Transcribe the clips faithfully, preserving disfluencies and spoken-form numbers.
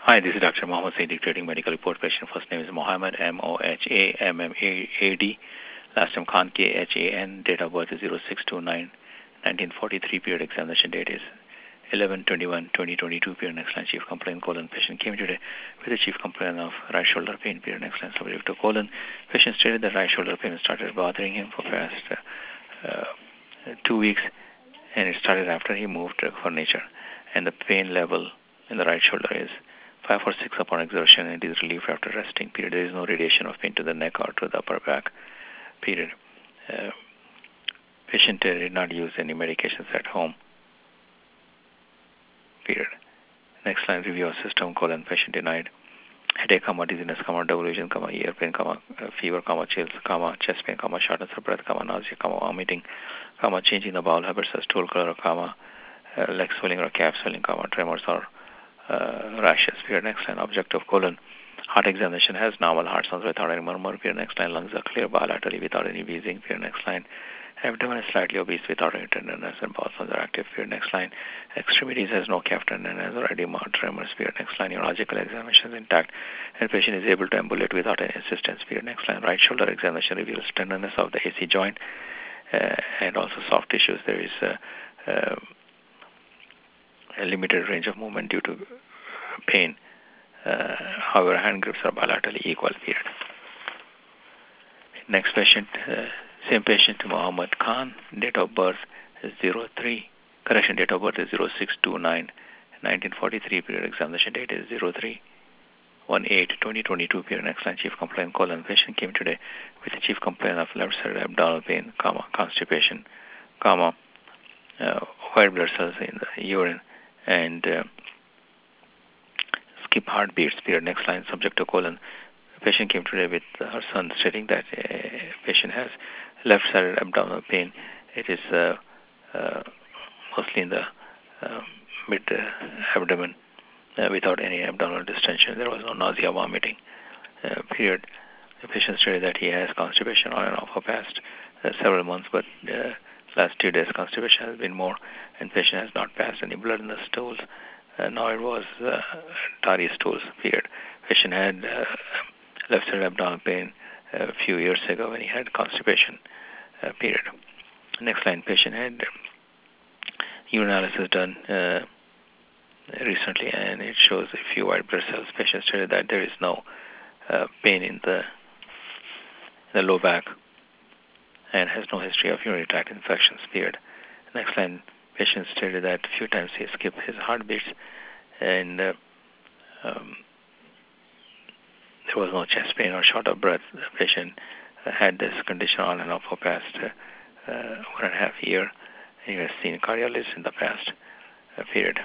Hi, this is Doctor Mohammed Saeed, dictating medical report. Patient first name is Mohammed, M O H A M M A D. Last name Khan, K H A N. Date of birth is zero six two nine nineteen forty-three. Period examination date is eleven twenty-one twenty twenty-two. Period next line. Chief complaint colon. Patient came today with a chief complaint of right shoulder pain. Period next line. Subject to colon. Patient stated that right shoulder pain started bothering him for past uh, uh, two weeks, and it started after he moved furniture. And the pain level in the right shoulder is five or six upon exertion, and it is relieved after resting. Period. There is no radiation of pain to the neck or to the upper back. Period. Uh, patient did not use any medications at home. Period. Next line, review of system, colon, patient denied. Headache, comma, dizziness, comma, double vision, comma, ear pain, comma, fever, comma, chills, comma, chest pain, comma, shortness of breath, comma, nausea, comma, vomiting, comma, changing the bowel habits as stool color, comma, uh, leg swelling or calf swelling, comma, tremors or uh, rashes. Period. Next line, objective, colon. Heart examination has normal heart sounds without any murmur. Period. Next line, lungs are clear bilaterally without any wheezing. Period. Next line, abdomen is slightly obese without any tenderness and bowel sounds are active. Period. Next line, extremities has no calf tenderness or edema or tremors. Period. Next line, neurological examination is intact and patient is able to ambulate without any assistance. Period. Next line, right shoulder examination reveals tenderness of the A C joint uh, and also soft tissues. There is uh, uh, a limited range of movement due to pain. Uh, however, hand grips are bilaterally equal. Period. Next patient, uh, same patient, Muhammad Khan. Date of birth is zero three. Correction, date of birth is zero six two nine nineteen forty-three. Period. Examination date is zero three one eight twenty twenty-two. Period. Next line, chief complaint colon. Patient came today with a chief complaint of left side abdominal pain, comma, constipation, comma, uh, white blood cells in the urine, and uh, skip heartbeats. Period. Next line, subject to colon. The patient came today with her son stating that a patient has left-sided abdominal pain. It is uh, uh, mostly in the uh, mid-abdomen uh, without any abdominal distension. There was no nausea, vomiting. Uh, period. The patient stated that he has constipation on and off for past uh, several months, but uh, last two days constipation has been more, and patient has not passed any blood in the stools. Uh, now it was uh, tarry stools. Period. Patient had uh, left-sided abdominal pain a few years ago when he had constipation. Uh, period. Next line, patient had urinalysis done uh, recently, and it shows a few white blood cells. Patient stated that there is no uh, pain in the, the low back and has no history of urinary tract infections. Period. Next line, patient stated that a few times he skipped his heartbeats, and uh, um, there was no chest pain or short of breath. The patient uh, had this condition on and off for past uh, uh, one and a half year. He has seen cardiologists in the past uh, period.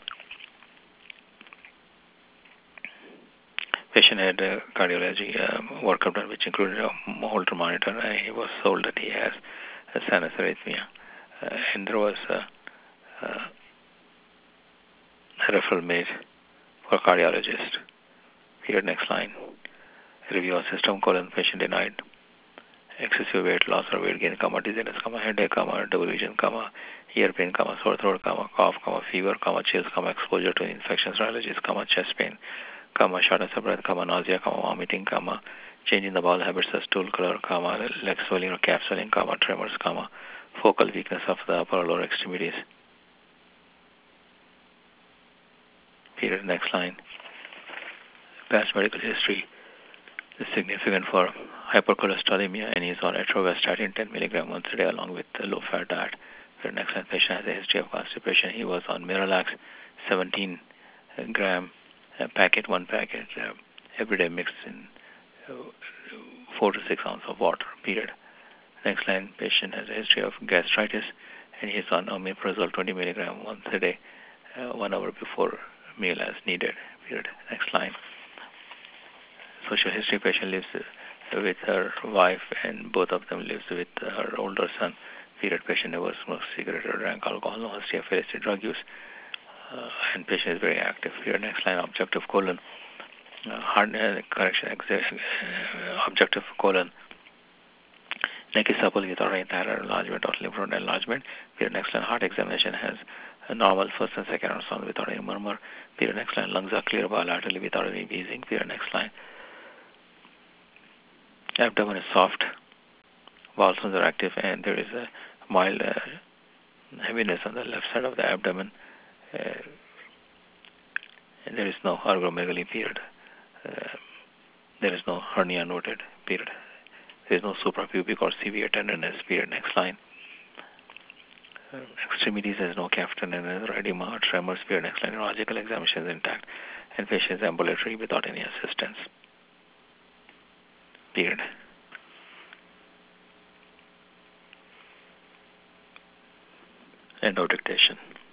Patient had a cardiology uh, workup done, which included a Holter monitor, and he was told that he has a sinus arrhythmia. Uh, and there was a, a referral made for a cardiologist. Here, next line. Review of system, colon, patient denied. Excessive weight loss or weight gain, comma, dizziness, comma, headache, comma, double vision, comma, ear pain, comma, sore throat, comma, cough, comma, fever, comma, chills, comma, exposure to infections, allergies, comma, chest pain, comma, shortness of breath, comma, nausea, comma, vomiting, comma, changing the bowel habits as stool color, comma, leg swelling or calf swelling, comma, tremors, comma, focal weakness of the upper or lower extremities. Period. Next line. Past medical history is significant for hypercholesterolemia, and he is on atorvastatin ten milligrams once a day along with a low-fat diet. The next line, patient has a history of constipation. He was on Miralax seventeen gram uh, packet, one packet uh, every day mixed in uh, four to six ounces of water. Period. Next line, patient has a history of gastritis, and he is on omeprazole twenty milligrams once a day, uh, one hour before meal as needed. Period. Next line. Social history, patient lives with her wife, and both of them lives with her older son. Period. Patient never smoked cigarette or drank alcohol, no history of illicit drug use, uh, and patient is very active. Period. Next line, objective colon. Uh, hard uh, correction, exa- uh, objective colon. Neck is supple without any thyroid enlargement or lymph node enlargement. Period. Next line, heart examination has A normal first and second ultrasound without any murmur. Period. Next line. Lungs are clear bilaterally without any wheezing. Period. Next line. Abdomen is soft. Bowel sounds are active, and there is a mild uh, heaviness on the left side of the abdomen. Uh, and there is no argomegaly. Period. Uh, there is no hernia noted. Period. There is no suprapubic or severe tenderness. Period. Next line. Uh, extremities, there is no calf tenderness or edema or tremors. Period. Next line. Neurological examination is intact, and patient is ambulatory without any assistance. Period. End of dictation.